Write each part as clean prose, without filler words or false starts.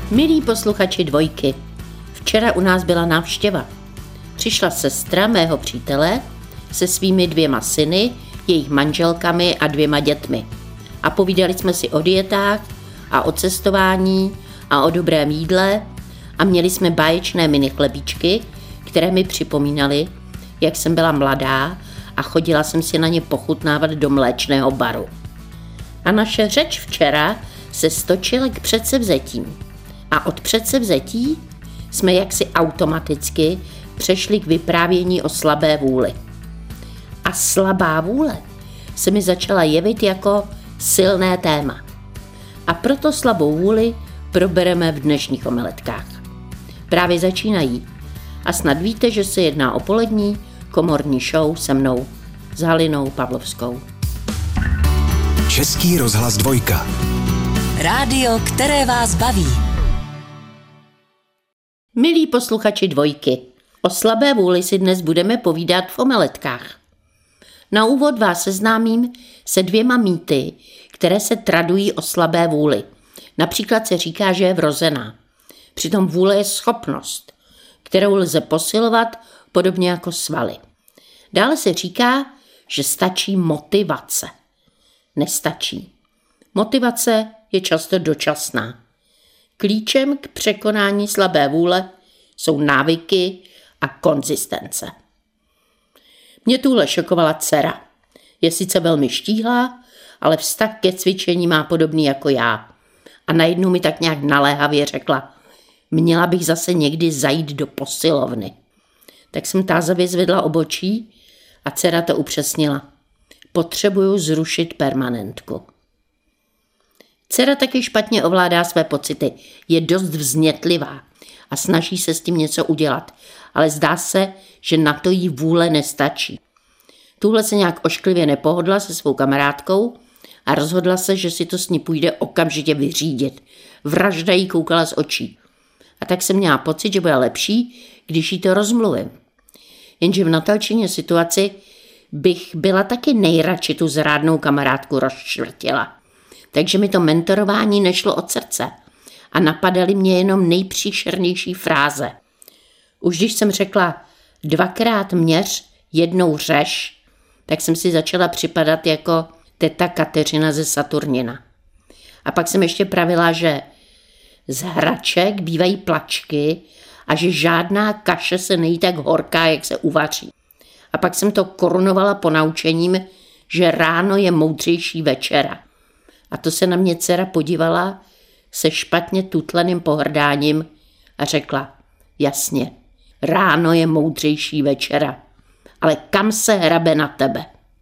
Milí posluchači Dvojky, včera u nás byla návštěva. Přišla sestra mého přítele se svými 2 syny, jejich manželkami a 2 dětmi. A povídali jsme si o dietách a o cestování a o dobrém jídle a měli jsme báječné mini chlebíčky, které mi připomínaly, jak jsem byla mladá a chodila jsem si na ně pochutnávat do mléčného baru. A naše řeč včera se stočila k předsevzetím. A od předsevzetí jsme jaksi automaticky přešli k vyprávění o slabé vůli. A slabá vůle se mi začala jevit jako silné téma. A proto slabou vůli probereme v dnešních omeletkách. Právě začínají. A snad víte, že se jedná o polední komorní show se mnou, s Halinou Pavlovskou. Český rozhlas Dvojka. Rádio, které vás baví. Milí posluchači Dvojky, o slabé vůli si dnes budeme povídat v omeletkách. Na úvod vás seznámím se 2 mýty, které se tradují o slabé vůli. Například se říká, že je vrozená. Přitom vůle je schopnost, kterou lze posilovat podobně jako svaly. Dále se říká, že stačí motivace. Nestačí. Motivace je často dočasná. Klíčem k překonání slabé vůle jsou návyky a konzistence. Mě tuhle šokovala dcera. Je sice velmi štíhlá, ale vztah ke cvičení má podobný jako já. A najednou mi tak nějak naléhavě řekla, měla bych zase někdy zajít do posilovny. Tak jsem tázavě zvedla obočí a dcera to upřesnila. Potřebuju zrušit permanentku. Dcera taky špatně ovládá své pocity, je dost vznětlivá a snaží se s tím něco udělat, ale zdá se, že na to jí vůle nestačí. Tuhle se nějak ošklivě nepohodla se svou kamarádkou a rozhodla se, že si to s ní půjde okamžitě vyřídit. Vražda jí koukala z očí. A tak jsem měla pocit, že bude lepší, když jí to rozmluvím. Jenže v Natalčině situaci bych byla taky nejradši tu zrádnou kamarádku rozčvrtila. Takže mi to mentorování nešlo od srdce a napadaly mě jenom nejpříšernější fráze. Už když jsem řekla 2krát měř, 1 řeš, tak jsem si začala připadat jako teta Kateřina ze Saturnina. A pak jsem ještě pravila, že z hraček bývají plačky a že žádná kaše se nejí tak horká, jak se uvaří. A pak jsem to korunovala ponaučením, že ráno je moudřejší večera. A to se na mě dcera podívala se špatně tutleným pohrdáním a řekla, jasně, ráno je moudřejší večera, ale kam se hrabe na tebe?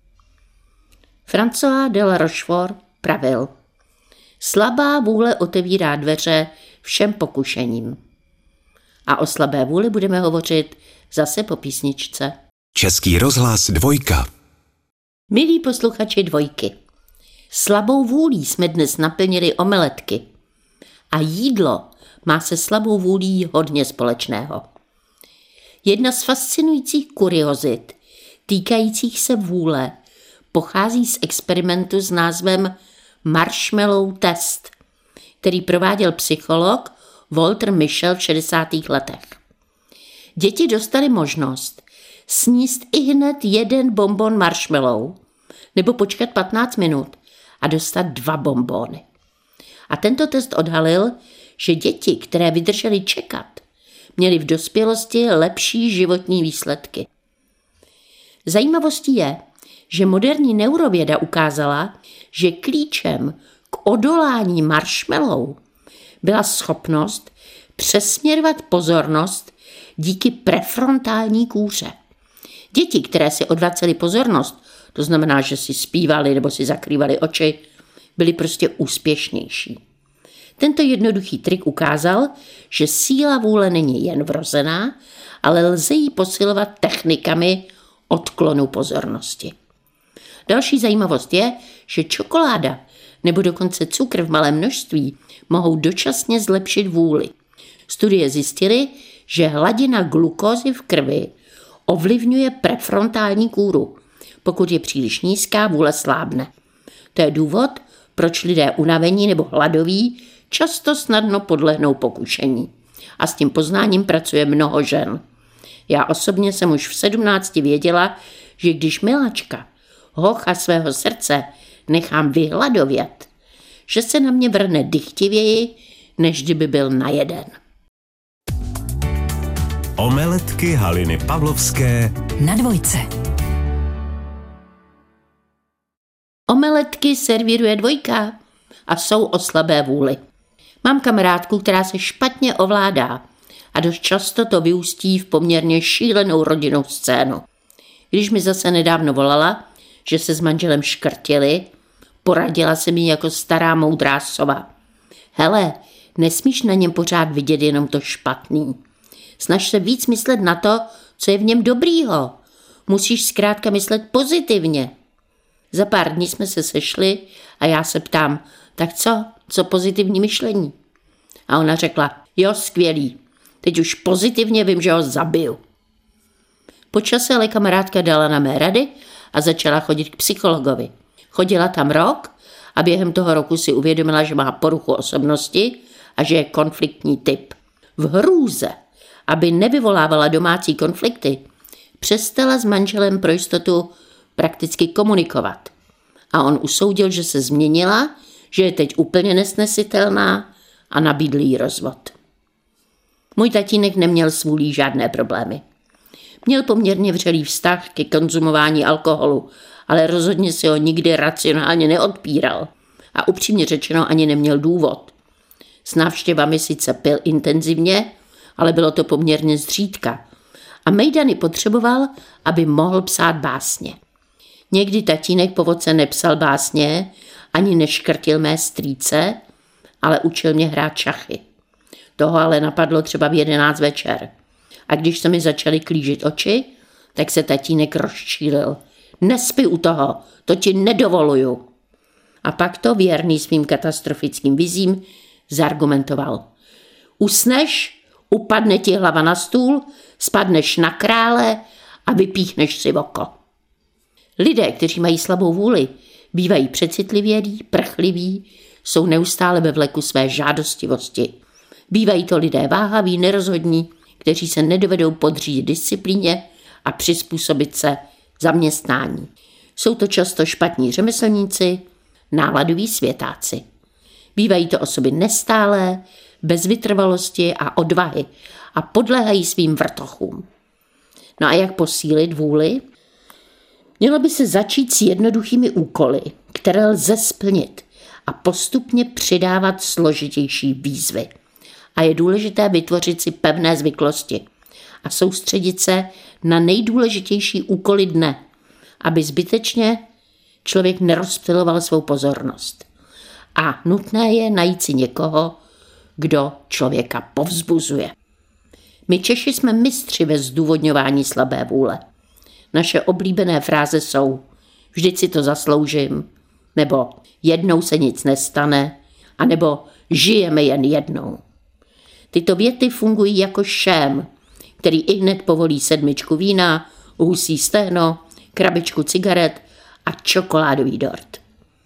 François de la Rochefort pravil, slabá vůle otevírá dveře všem pokušením. A o slabé vůli budeme hovořit zase po písničce. Český rozhlas Dvojka. Milí posluchači Dvojky, slabou vůlí jsme dnes naplnili omeletky a jídlo má se slabou vůlí hodně společného. Jedna z fascinujících kuriozit týkajících se vůle pochází z experimentu s názvem Marshmallow test, který prováděl psycholog Walter Mischel v 60. letech. Děti dostaly možnost sníst ihned 1 bonbon marshmallow nebo počkat 15 minut a dostat 2 bonbony. A tento test odhalil, že děti, které vydržely čekat, měly v dospělosti lepší životní výsledky. Zajímavostí je, že moderní neurověda ukázala, že klíčem k odolání marshmallow byla schopnost přesměrovat pozornost díky prefrontální kůře. Děti, které si odvracely pozornost, to znamená, že si zpívali nebo si zakrývali oči, byly prostě úspěšnější. Tento jednoduchý trik ukázal, že síla vůle není jen vrozená, ale lze ji posilovat technikami odklonu pozornosti. Další zajímavost je, že čokoláda nebo dokonce cukr v malém množství mohou dočasně zlepšit vůli. Studie zjistily, že hladina glukózy v krvi ovlivňuje prefrontální kůru. Pokud je příliš nízká, vůle slábne. To je důvod, proč lidé unavení nebo hladoví často snadno podlehnou pokušení. A s tím poznáním pracuje mnoho žen. Já osobně jsem už v 17 věděla, že když miláčka, hocha svého srdce, nechám vyhladovět, že se na mě vrhne dychtivěji, než kdyby byl najeden. Omeletky Haliny Pavlovské na Dvojce. Omeletky servíruje Dvojka a jsou o slabé vůli. Mám kamarádku, která se špatně ovládá a dost často to vyústí v poměrně šílenou rodinnou scénu. Když mi zase nedávno volala, že se s manželem škrtili, poradila se mi jako stará moudrá sova. Hele, nesmíš na něm pořád vidět jenom to špatný. Snaž se víc myslet na to, co je v něm dobrýho. Musíš zkrátka myslet pozitivně. Za pár dní jsme se sešli a já se ptám, tak co pozitivní myšlení? A ona řekla, jo, skvělý, teď už pozitivně vím, že ho zabiju. Po čase ale kamarádka dala na mé rady a začala chodit k psychologovi. Chodila tam rok a během toho roku si uvědomila, že má poruchu osobnosti a že je konfliktní typ. V hrůze, aby nevyvolávala domácí konflikty, přestala s manželem pro jistotu prakticky komunikovat. A on usoudil, že se změnila, že je teď úplně nesnesitelná a nabídl jí rozvod. Můj tatínek neměl s vůlí žádné problémy. Měl poměrně vřelý vztah ke konzumování alkoholu, ale rozhodně si ho nikdy racionálně neodpíral a upřímně řečeno ani neměl důvod. S návštěvami sice pil intenzivně, ale bylo to poměrně zřídka a mejdany potřeboval, aby mohl psát básně. Někdy tatínek po vodce nepsal básně, ani neškrtil mé strýce, ale učil mě hrát šachy. Toho ale napadlo třeba v 11 večer. A když se mi začaly klížit oči, tak se tatínek rozčílil. Nespi u toho, to ti nedovoluju. A pak to věrný svým katastrofickým vizím zargumentoval. Usneš, upadne ti hlava na stůl, spadneš na krále a vypíchneš si oko. Lidé, kteří mají slabou vůli, bývají přecitlivělí, prchliví, jsou neustále ve vleku své žádostivosti. Bývají to lidé váhaví, nerozhodní, kteří se nedovedou podřídit disciplíně a přizpůsobit se zaměstnání. Jsou to často špatní řemeslníci, náladoví světáci. Bývají to osoby nestálé, bez vytrvalosti a odvahy a podléhají svým vrtochům. No a jak posílit vůli? Mělo by se začít s jednoduchými úkoly, které lze splnit a postupně přidávat složitější výzvy. A je důležité vytvořit si pevné zvyklosti a soustředit se na nejdůležitější úkoly dne, aby zbytečně člověk nerozptyloval svou pozornost. A nutné je najít si někoho, kdo člověka povzbuzuje. My Češi jsme mistři ve zdůvodňování slabé vůle. Naše oblíbené fráze jsou vždyť si to zasloužím, nebo jednou se nic nestane, anebo žijeme jen jednou. Tyto věty fungují jako šém, který ihned povolí 7 vína, husí stehno, krabičku cigaret a čokoládový dort.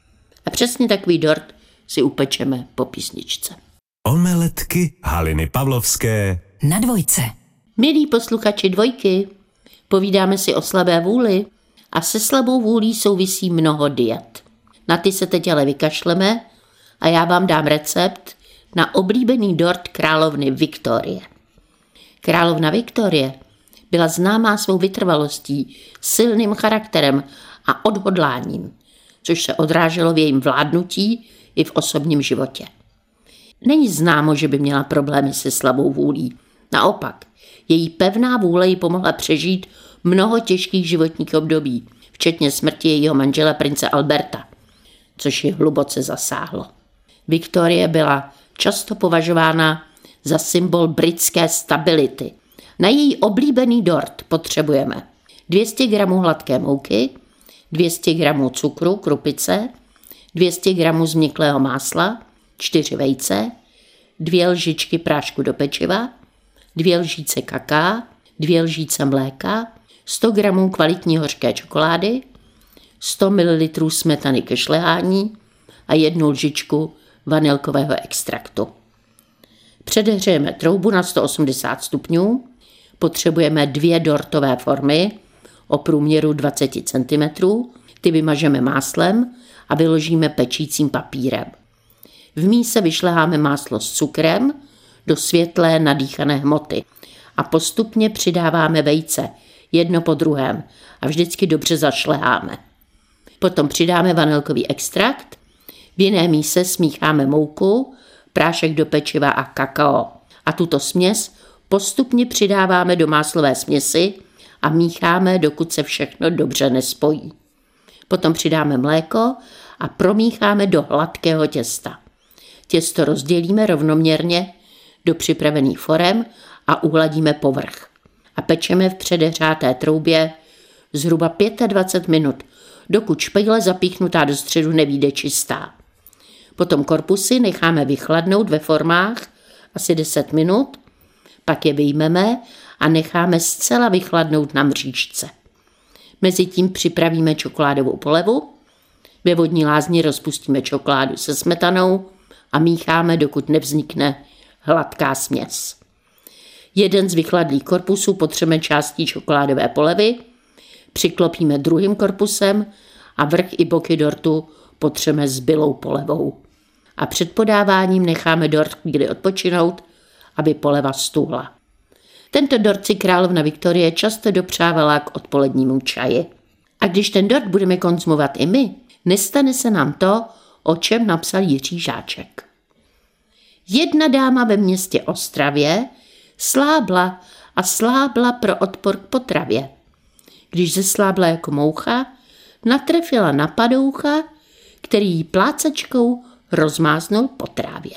A přesně takový dort si upečeme po písničce. Omeletky Haliny Pavlovské na Dvojce. Milí posluchači Dvojky, povídáme si o slabé vůli a se slabou vůlí souvisí mnoho diet. Na ty se teď ale vykašleme a já vám dám recept na oblíbený dort královny Viktorie. Královna Viktorie byla známá svou vytrvalostí, silným charakterem a odhodláním, což se odráželo v jejím vládnutí i v osobním životě. Není známo, že by měla problémy se slabou vůlí. Naopak, její pevná vůle jí pomohla přežít mnoho těžkých životních období, včetně smrti jejího manžela prince Alberta, což ji hluboce zasáhlo. Viktorie byla často považována za symbol britské stability. Na její oblíbený dort potřebujeme 200 gramů hladké mouky, 200 gramů cukru, krupice, 200 gramů změklého másla, 4 vejce, 2 lžičky prášku do pečiva, 2 lžíce kaká, 2 lžíce mléka, 100 gramů kvalitní hořké čokolády, 100 ml smetany ke šlehání a 1 lžičku vanilkového extraktu. Předehřejeme troubu na 180 stupňů, potřebujeme 2 dortové formy o průměru 20 cm, ty vymažeme máslem a vyložíme pečícím papírem. V míse vyšleháme máslo s cukrem do světlé nadýchané hmoty a postupně přidáváme vejce, jedno po druhém a vždycky dobře zašleháme. Potom přidáme vanilkový extrakt, v jiné míse smícháme mouku, prášek do pečiva a kakao. A tuto směs postupně přidáváme do máslové směsi a mícháme, dokud se všechno dobře nespojí. Potom přidáme mléko a promícháme do hladkého těsta. Těsto rozdělíme rovnoměrně do připravených forem a uhladíme povrch. A pečeme v předehřáté troubě zhruba 25 minut, dokud špejle zapíchnutá do středu nevyjde čistá. Potom korpusy necháme vychladnout ve formách asi 10 minut, pak je vyjmeme a necháme zcela vychladnout na mřížce. Mezitím připravíme čokoládovou polevu, ve vodní lázni rozpustíme čokoládu se smetanou a mícháme, dokud nevznikne hladká směs. Jeden z vychladlých korpusů potřebujeme částí čokoládové polevy, přiklopíme druhým korpusem a vrch i boky dortu potřebujeme zbylou polevou. A před podáváním necháme dort chvíli odpočinout, aby poleva stuhla. Tento dort si královna Viktorie často dopřávala k odpolednímu čaji. A když ten dort budeme konzumovat i my, nestane se nám to, o čem napsal Jiří Žáček. Jedna dáma ve městě Ostravě slábla a slábla pro odpor k potravě. Když zeslábla jako moucha, natrefila na padoucha, který jí plácačkou rozmáznul po trávě.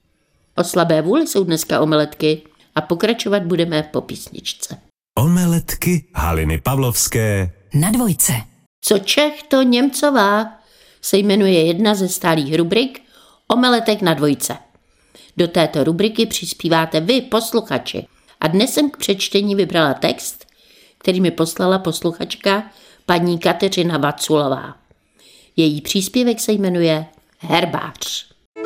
O slabé vůli jsou dneska omeletky a pokračovat budeme po písničce. Omeletky Haliny Pavlovské Na dvojce. Co Čech, to Němcová se jmenuje jedna ze stálých rubrik Omeletek na dvojce. Do této rubriky přispíváte vy, posluchači. A dnes jsem k přečtení vybrala text, který mi poslala posluchačka paní Kateřina Vaculová. Její příspěvek se jmenuje Herbář.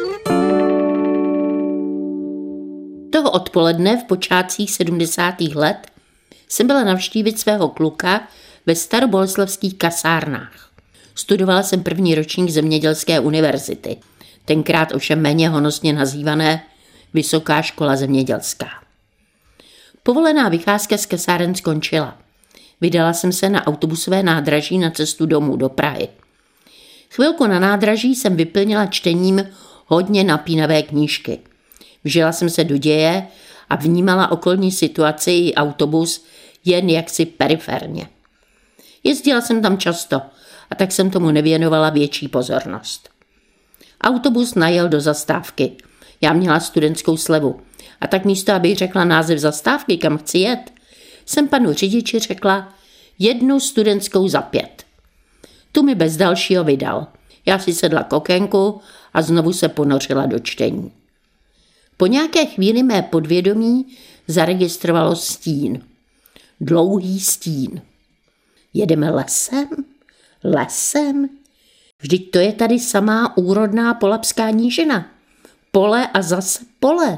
Toho odpoledne v počátcích 70. let jsem byla navštívit svého kluka ve staroboleslavských kasárnách. Studovala jsem první ročník Zemědělské univerzity, tenkrát ovšem méně honosně nazývané Vysoká škola zemědělská. Povolená vycházka z kasáren skončila. Vydala jsem se na autobusové nádraží na cestu domů do Prahy. Chvilku na nádraží jsem vyplnila čtením hodně napínavé knížky. Vžila jsem se do děje a vnímala okolní situaci i autobus jen jaksi periferně. Jezdila jsem tam často a tak jsem tomu nevěnovala větší pozornost. Autobus najel do zastávky. Já měla studentskou slevu a tak místo, abych řekla název zastávky, kam chci jet, jsem panu řidiči řekla 1 studentskou za 5. Tu mi bez dalšího vydal. Já si sedla k okénku a znovu se ponořila do čtení. Po nějaké chvíli mé podvědomí zaregistrovalo stín. Dlouhý stín. Jedeme lesem? Lesem? Vždyť to je tady samá úrodná polabská nížina. Pole a zase pole.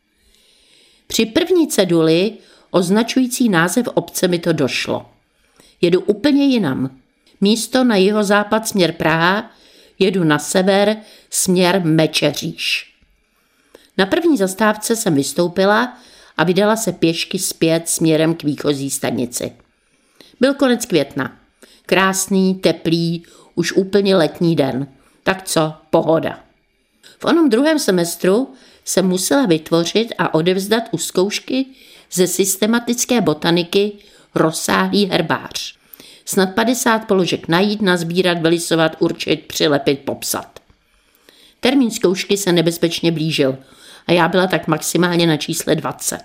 Při první ceduli označující název obce mi to došlo. Jedu úplně jinam. Místo na jihozápad směr Praha, jedu na sever směr Mečeříš. Na první zastávce jsem vystoupila a vydala se pěšky zpět směrem k výchozí stanici. Byl konec května. Krásný, teplý, už úplně letní den. Tak co, pohoda. V onom druhém semestru jsem musela vytvořit a odevzdat u zkoušky ze systematické botaniky rozsáhlý herbář. Snad 50 položek najít, nazbírat, vylisovat, určit, přilepit, popsat. Termín zkoušky se nebezpečně blížil a já byla tak maximálně na čísle 20.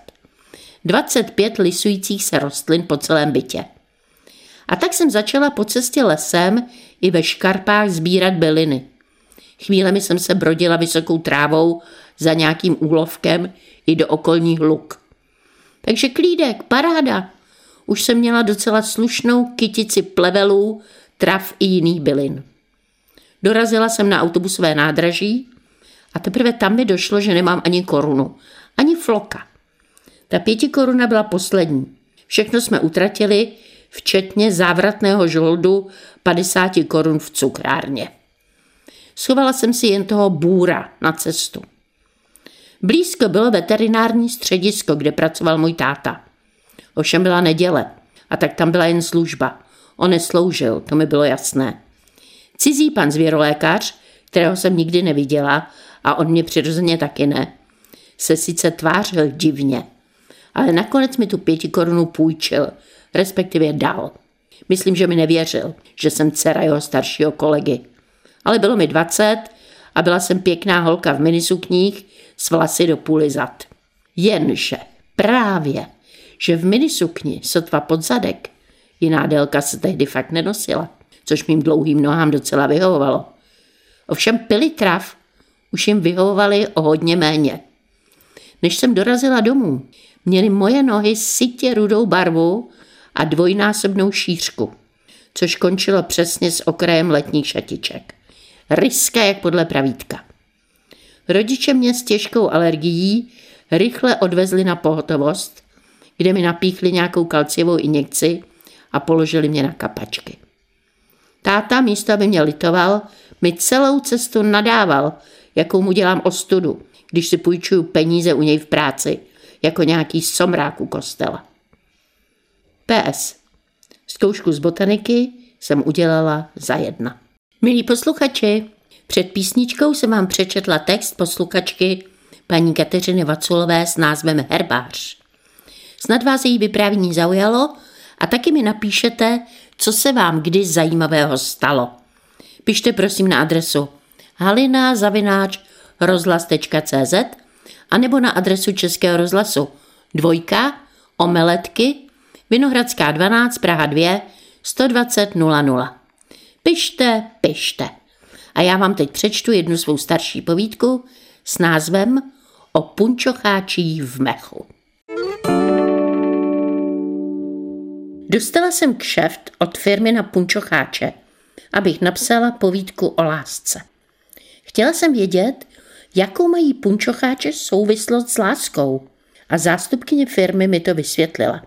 25 lisujících se rostlin po celém bytě. A tak jsem začala po cestě lesem i ve škarpách sbírat byliny. Chvílemi jsem se brodila vysokou trávou za nějakým úlovkem i do okolních luk. Takže klídek, paráda. Už jsem měla docela slušnou kytici plevelů, trav i jiných bylin. Dorazila jsem na autobusové nádraží A teprve tam mi došlo, že nemám ani korunu, ani floka. Ta 5 koruna byla poslední. Všechno jsme utratili, včetně závratného žoldu 50 korun v cukrárně. Schovala jsem si jen toho bůra na cestu. Blízko bylo veterinární středisko, kde pracoval můj táta. Ovšem byla neděle a tak tam byla jen služba. On nesloužil, to mi bylo jasné. Cizí pan zvěrolékař, kterého jsem nikdy neviděla a on mě přirozeně taky ne, se sice tvářil divně, ale nakonec mi tu 5 korunu půjčil, respektive dal. Myslím, že mi nevěřil, že jsem dcera jeho staršího kolegy. Ale bylo mi 20 a byla jsem pěkná holka v minisukních s vlasy do půly zad. Jenže právě, že v minisukni sotva pod zadek, jiná délka se tehdy fakt nenosila, což mým dlouhým nohám docela vyhovovalo. Ovšem pily trav už jim vyhovovaly o hodně méně. Než jsem dorazila domů, měly moje nohy sytě rudou barvu a dvojnásobnou šířku, což končilo přesně s okrajem letních šatiček. Ryska jak podle pravítka. Rodiče mě s těžkou alergií rychle odvezli na pohotovost, kde mi napíchli nějakou kalciovou injekci a položili mě na kapačky. Táta místo, aby mě litoval, mi celou cestu nadával, jakou mu dělám ostudu, když si půjčuju peníze u něj v práci, jako nějaký somrák u kostela. PS. Zkoušku z botaniky jsem udělala za 1. Milí posluchači, před písničkou jsem vám přečetla text posluchačky paní Kateřiny Vaculové s názvem Herbář. Snad vás její vyprávění zaujalo a taky mi napíšete, co se vám kdy zajímavého stalo. Pište prosím na adresu halina@rozhlas.cz anebo na adresu Českého rozhlasu 2 Omeletky, Vinohradská 12, Praha 2, 120 00. Pište. A já vám teď přečtu jednu svou starší povídku s názvem O punčocháčích v mechu. Dostala jsem kšeft od firmy na punčocháče, abych napsala povídku o lásce. Chtěla jsem vědět, jakou mají punčocháče souvislost s láskou, a zástupkyně firmy mi to vysvětlila.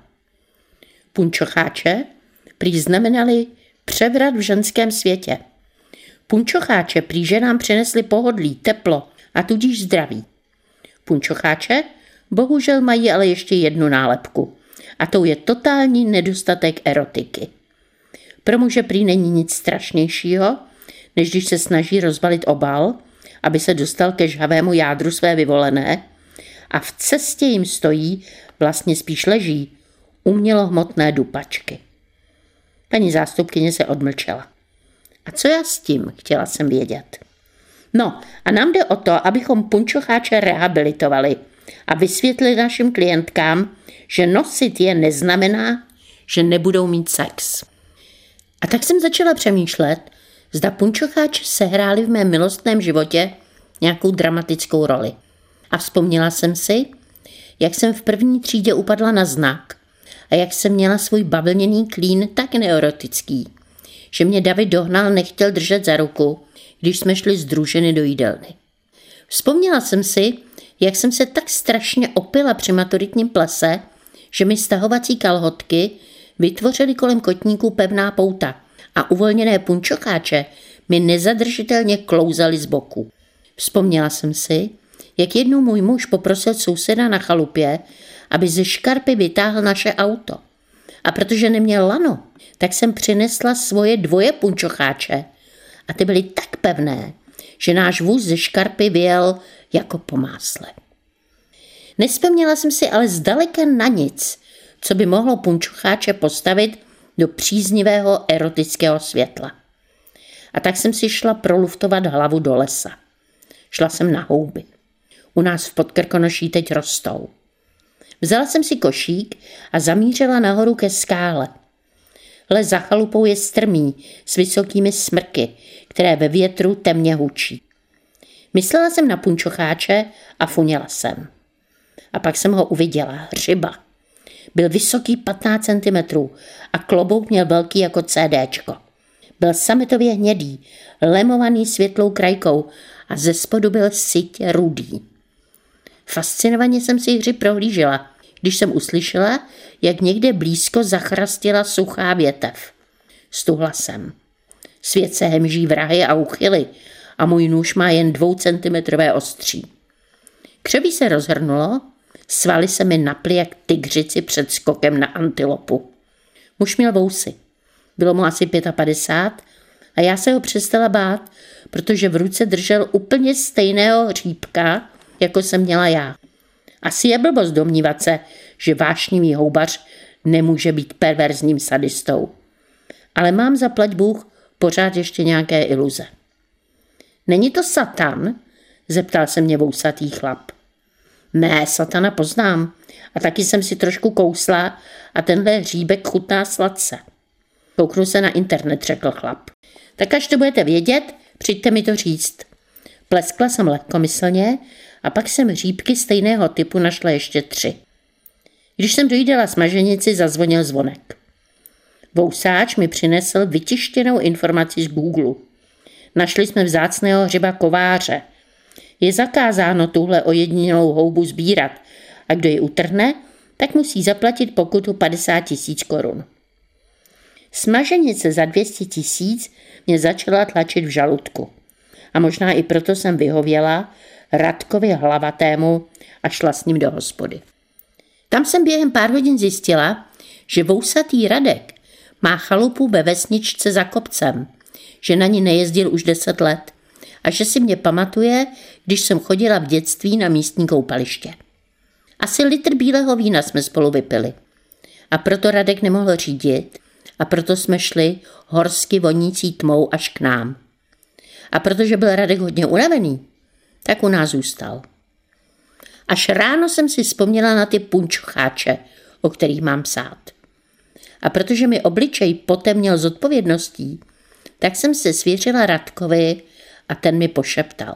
Punčocháče prý znamenaly převrat v ženském světě. Punčocháče prý ženám přinesly pohodlí, teplo a tudíž zdraví. Punčocháče bohužel mají ale ještě jednu nálepku a tou je totální nedostatek erotiky. Pro muže prý není nic strašnějšího, než když se snaží rozbalit obal, aby se dostal ke žhavému jádru své vyvolené, a v cestě jim stojí, vlastně spíš leží, umělohmotné dupačky. Paní zástupkyně se odmlčela. A co já s tím, chtěla jsem vědět. No a nám jde o to, abychom punčocháče rehabilitovali a vysvětlili našim klientkám, že nosit je neznamená, že nebudou mít sex. A tak jsem začala přemýšlet, zda punčocháči sehráli v mém milostném životě nějakou dramatickou roli. A vzpomněla jsem si, jak jsem v první třídě upadla na znak a jak jsem měla svůj bavlněný klín tak neerotický, že mě David dohnal, nechtěl držet za ruku, když jsme šli z družiny do jídelny. Vzpomněla jsem si, jak jsem se tak strašně opila při maturitním plese, že mi stahovací kalhotky vytvořily kolem kotníků pevná pouta a uvolněné punčocháče mi nezadržitelně klouzaly z boku. Vzpomněla jsem si, jak jednou můj muž poprosil souseda na chalupě, aby ze škarpy vytáhl naše auto. A protože neměl lano, tak jsem přinesla svoje 2 punčocháče a ty byly tak pevné, že náš vůz ze škarpy vyjel jako po másle. Nevzpomněla jsem si ale zdaleka na nic, co by mohlo punčocháče postavit do příznivého erotického světla. A tak jsem si šla proluftovat hlavu do lesa. Šla jsem na houby. U nás v Podkrkonoší teď rostou. Vzala jsem si košík a zamířila nahoru ke skále. Les za chalupou je strmý, s vysokými smrky, které ve větru temně hučí. Myslela jsem na punčocháče a funěla jsem. A pak jsem ho uviděla, hřiba. Byl vysoký 15 cm a klobouk měl velký jako CDčko. Byl sametově hnědý, lemovaný světlou krajkou a ze spodu byl sytě rudý. Fascinovaně jsem si hři prohlížela, když jsem uslyšela, jak někde blízko zachrastila suchá větev. Stuhla jsem. Svět se hemží vrahy a uchyly a můj nůž má jen 2centimetrové ostří. Křoví se rozhrnulo, svaly se mi naply jak tygřici před skokem na antilopu. Muž měl vousy. Bylo mu asi 55 a já se ho přestala bát, protože v ruce držel úplně stejného hříbka, jako jsem měla já. Asi je blbost domnívat se, že vášnivý houbař nemůže být perverzním sadistou. Ale mám zaplať Bůh pořád ještě nějaké iluze. Není to Satan? Zeptal se mě vousatý chlap. Ne, Satana poznám. A taky jsem si trošku kousla a tenhle hříbek chutná sladce. Kouknu se na internet, řekl chlap. Tak až to budete vědět, přijďte mi to říct. Pleskla jsem lehkomyslně a pak jsem hříbky stejného typu našla ještě 3. Když jsem dojídala smaženici, zazvonil zvonek. Vousáč mi přinesl vytištěnou informaci z Google. Našli jsme vzácného hřiba kováře. Je zakázáno tuhle ojedinělou houbu sbírat a kdo ji utrhne, tak musí zaplatit pokutu 50 000 korun. Smaženice za 200 000 mě začala tlačit v žaludku. A možná i proto jsem vyhověla Radkovi hlavatému a šla s ním do hospody. Tam jsem během pár hodin zjistila, že vousatý Radek má chalupu ve vesničce za kopcem, že na ní nejezdil už 10 let a že si mě pamatuje, když jsem chodila v dětství na místní koupaliště. Asi litr bílého vína jsme spolu vypili. A proto Radek nemohl řídit a proto jsme šli horsky vonící tmou až k nám. A protože byl Radek hodně unavený, tak u nás zůstal. Až ráno jsem si vzpomněla na ty punčocháče, o kterých mám psát. A protože mi obličej potemněl z odpovědností, tak jsem se svěřila Radkovi a ten mi pošeptal.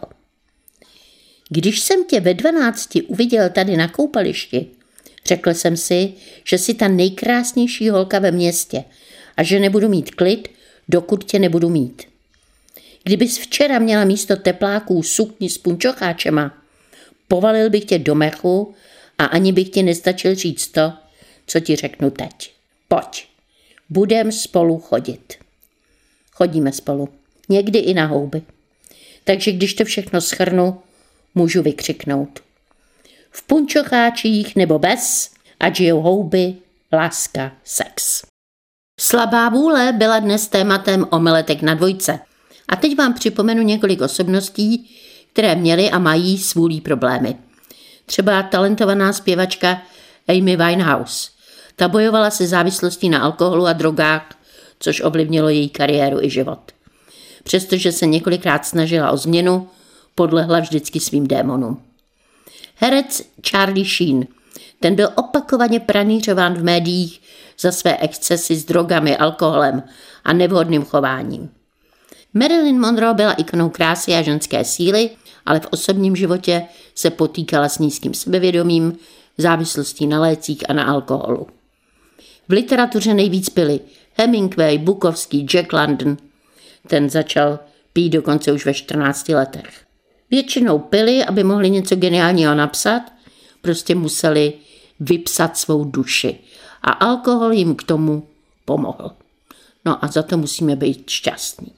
Když jsem tě ve 12 uviděl tady na koupališti, řekl jsem si, že jsi ta nejkrásnější holka ve městě a že nebudu mít klid, dokud tě nebudu mít. Kdybys včera měla místo tepláků sukni s punčocháčema, povalil bych tě do mechu a ani bych ti nestačil říct to, co ti řeknu teď. Pojď, budem spolu chodit. Chodíme spolu, někdy i na houby. Takže když to všechno shrnu, můžu vykřiknout. V punčocháčích nebo bez, ať žijou houby, láska, sex. Slabá vůle byla dnes tématem omeletek na dvojce. A teď vám připomenu několik osobností, které měly a mají s vůlí problémy. Třeba talentovaná zpěvačka Amy Winehouse. Ta bojovala se závislostí na alkoholu a drogách, což ovlivnilo její kariéru i život. Přestože se několikrát snažila o změnu, podlehla vždycky svým démonům. Herec Charlie Sheen. Ten byl opakovaně pranýřován v médiích za své excesy s drogami, alkoholem a nevhodným chováním. Marilyn Monroe byla ikonou krásy a ženské síly, ale v osobním životě se potýkala s nízkým sebevědomím, závislostí na lécích a na alkoholu. V literatuře nejvíc pili Hemingway, Bukowski, Jack London. Ten začal pít dokonce už ve 14 letech. Většinou pili, aby mohli něco geniálního napsat, prostě museli vypsat svou duši a alkohol jim k tomu pomohl. No a za to musíme být šťastní.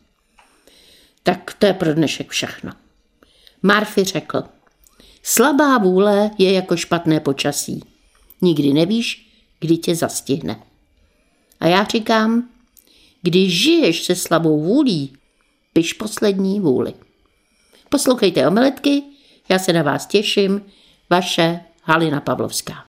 Tak to je pro dnešek všechno. Murphy řekl, slabá vůle je jako špatné počasí. Nikdy nevíš, kdy tě zastihne. A já říkám, když žiješ se slabou vůlí, piš poslední vůli. Poslouchejte omeletky, já se na vás těším, vaše Halina Pavlovská.